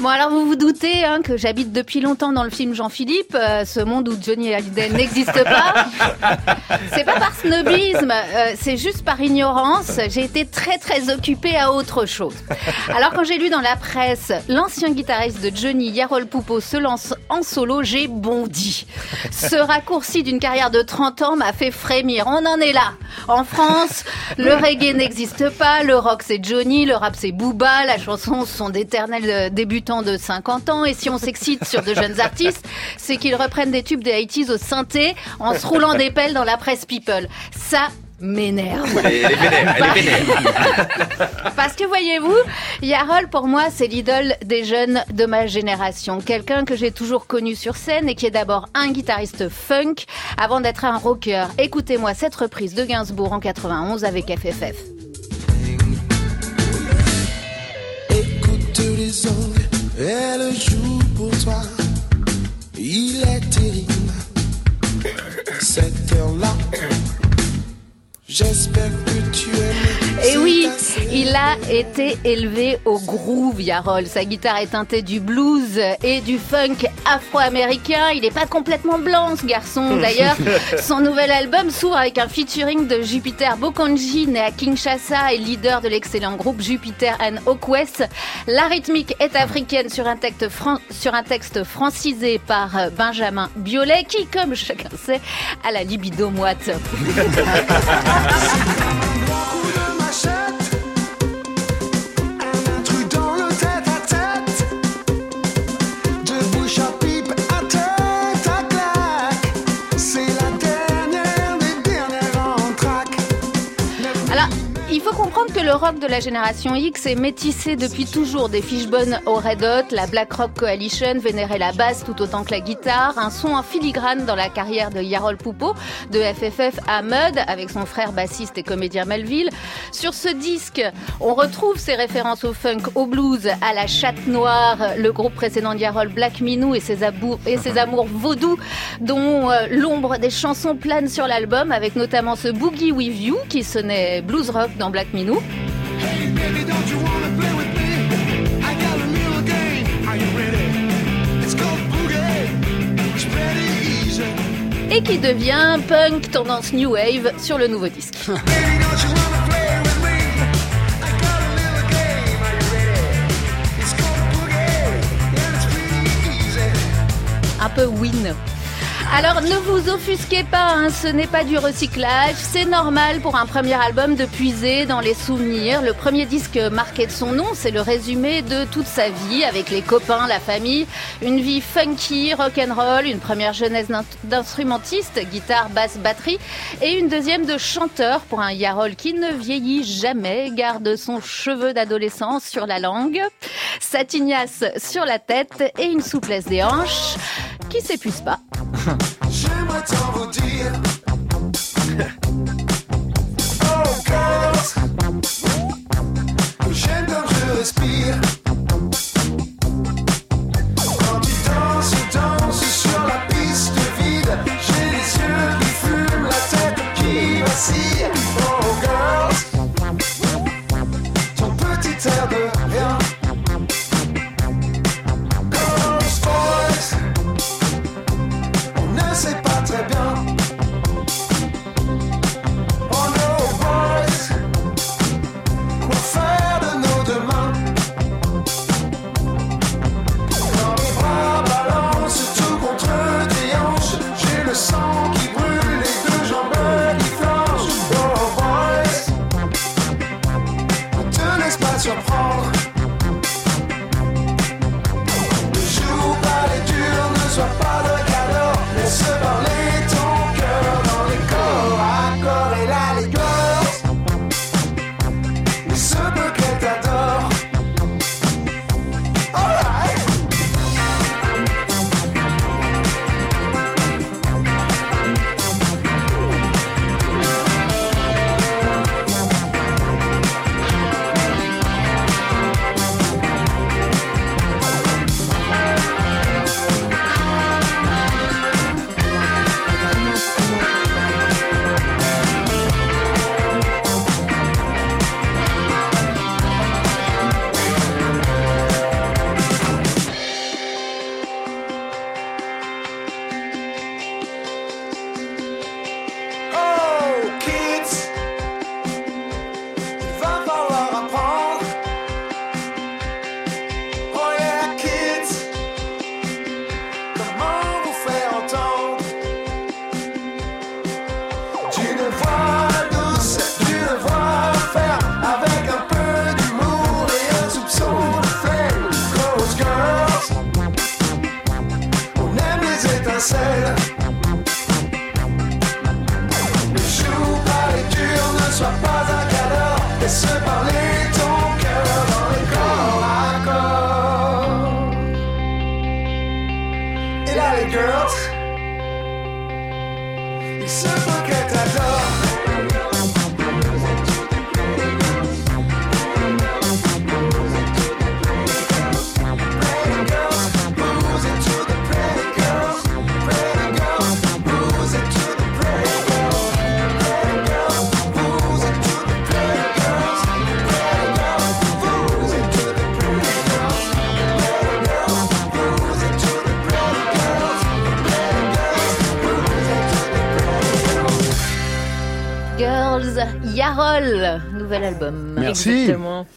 Bon, alors vous vous doutez que j'habite depuis longtemps dans le film Jean-Philippe, ce monde où Johnny Hallyday n'existe pas. C'est pas par snobisme, c'est juste par ignorance. J'ai été très très occupée à autre chose. Alors quand j'ai lu dans la presse l'ancien guitariste de Johnny, Jarol Poupo, se lance en solo, j'ai bondi. Ce raccourci d'une carrière de 30 ans m'a fait frémir. On en est là. En France, le reggae n'existe pas, le rock c'est Johnny, le rap c'est Booba, la chanson ce sont d'éternels débutants de 50 ans, et si on s'excite sur de jeunes artistes, c'est qu'ils reprennent des tubes des 80s au synthé en se roulant des pelles dans la presse people. Ça m'énerve. Elle est vénère. Parce que voyez-vous, Jarol pour moi c'est l'idole des jeunes de ma génération. Quelqu'un que j'ai toujours connu sur scène et qui est d'abord un guitariste funk avant d'être un rocker. Écoutez-moi cette reprise de Gainsbourg en 91 avec FFF. Écoute les orgues, elle joue pour toi. Il est terrible. Cette heure-là, j'espère que tu aimes. Et oui, il a été élevé au groove, Jarol. Sa guitare est teintée du blues et du funk afro-américain. Il n'est pas complètement blanc, ce garçon. D'ailleurs, son nouvel album s'ouvre avec un featuring de Jupiter Bokonji, né à Kinshasa et leader de l'excellent groupe Jupiter and Okwes. La rythmique est africaine sur un texte francisé par Benjamin Biolay, qui, comme chacun sait, a la libido moite. Il faut comprendre que le rock de la génération X est métissé depuis toujours. Des Fishbone au Red Hot, la Black Rock Coalition vénérait la basse tout autant que la guitare. Un son en filigrane dans la carrière de Jarol Poupo, de FFF à Mud, avec son frère bassiste et comédien Melville. Sur ce disque, on retrouve ses références au funk, au blues, à la Chatte Noire, le groupe précédent de Jarol, Black Minou et ses amours vaudous, dont l'ombre des chansons plane sur l'album, avec notamment ce Boogie With You qui sonnait blues rock dans Black Minou. Hey baby, don't you wanna play with me? I got a little game. Are you ready? It's called Boogie. It's pretty easy. Et qui devient punk tendance new wave sur le nouveau disque. Baby, don't you wanna play with me? I got a little game. Are you ready? It's called Boogie. Yeah, it's pretty easy. Un peu win. Alors ne vous offusquez pas, ce n'est pas du recyclage, c'est normal pour un premier album de puiser dans les souvenirs. Le premier disque marqué de son nom, c'est le résumé de toute sa vie, avec les copains, la famille, une vie funky, rock'n'roll, une première jeunesse d'instrumentiste, guitare, basse, batterie, et une deuxième de chanteur pour un Jarol qui ne vieillit jamais, garde son cheveu d'adolescence sur la langue, sa tignasse sur la tête et une souplesse des hanches qui s'épuise pas. J'aimerais tant vous dire. Oh girls, que j'aime comme je respire. Quand tu danses sur la piste vide, j'ai les yeux qui fument, la tête qui vacille. Oh girls, ton petit air de rien. Girls, boys, on ne sait pas très bien. Oh no boys, quoi faire de nos deux mains? those girls. On aime les étincelles. Ne joue pas les durs, ne sois pas un cadre. Laisse parler ton cœur dans les corps à corps. Et là les girls, il se peut qu'elle t'adore. Girls, Yarol, nouvel album. Merci. Exactement.